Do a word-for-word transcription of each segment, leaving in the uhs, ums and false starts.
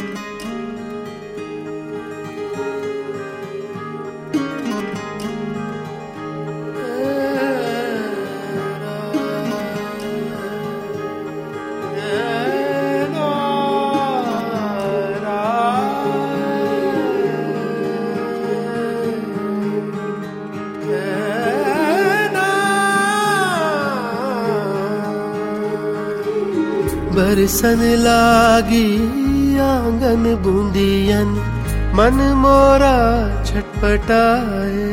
बरसन लागी आंगन बूंदियन, मन मोरा छटपटाए।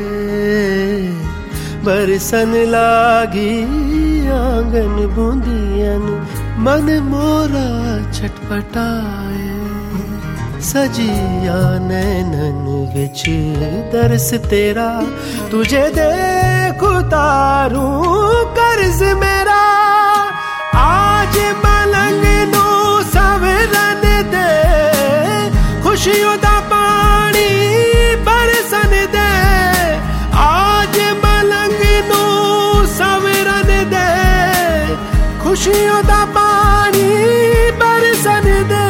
बरसन लागी आंगन बूंदियन, मन मोरा छटपटाए। सजिया नैनन विच दरस तेरा, तुझे देख उतारूं कर्ज मेरा। आज मलंग नू सवरन दे, खुशियों दा पानी बरसन दे। आज मलंग नू सवरन दे, खुशियों दा पानी बरसन दे।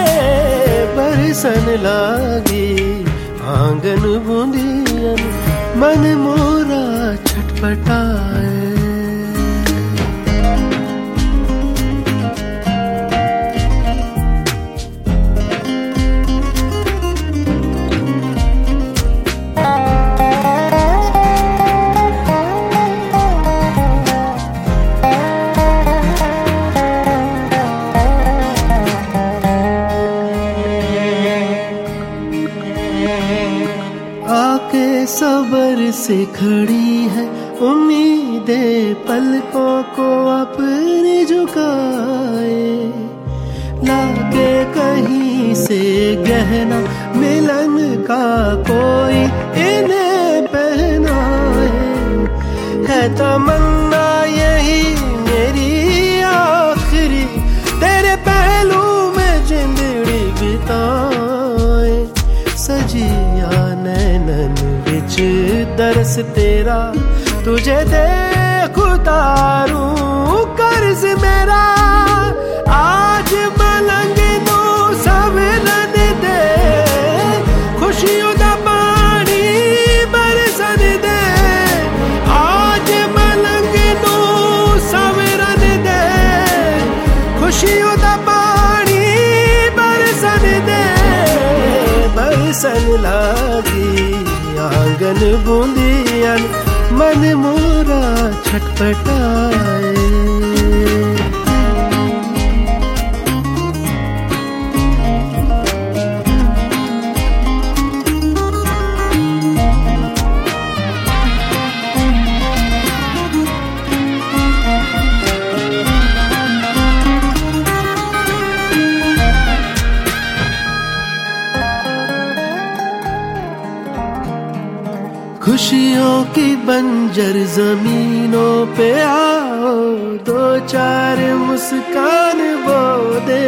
बरसन लागी आंगन बूंदियन, मन मोरा छटपटाए। आके सबर से खड़ी है उम्मीदें, पलकों को अपने झुकाए। लाके कहीं से गहना मिलन का कोई इन्हें पहनाए। है तमन्ना यही मेरी आखिरी, तेरे पहलू में जिंदड़ी बिताए। सजिया नैनन विच दरस तेरा, तुझे देख उतारूं कर्ज मेरा। आज मलंग नू सवरन दे, खुशियों दा पानी बरसन दे। आज मलंग नू सवरन दे, खुशियों दा पानी बरसन दे। बरसन लागी आंगन बूंदियन, मन मोरा छटपटाए। खुशियों की बंजर जमीनों पे आओ, दो चार मुस्कान बो दे।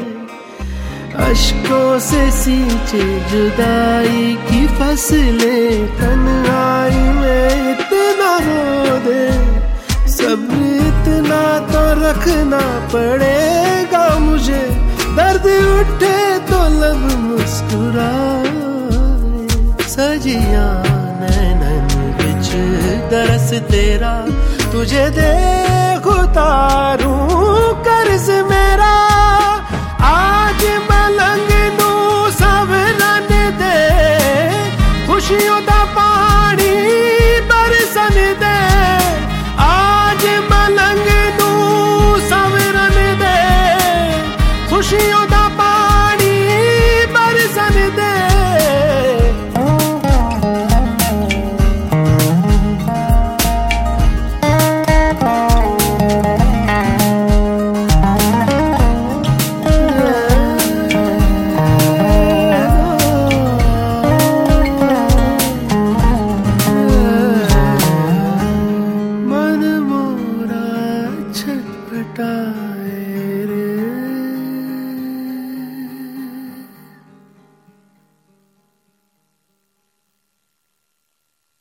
अश्कों से सींचे जुदाई की फसलें, तन्हाई में इतना रो दे। सब इतना तो रखना पड़ेगा मुझे, दर्द उठे तो लब मुस्कुराए। सजिया नैनन विच दरस तेरा, तुझे देख उतारूं कर्ज मेरा। आज मलंग नू सवरन दे, खुशियों दा पानी बरसन दे। आज मलंग नू सवरन दे, खुशियों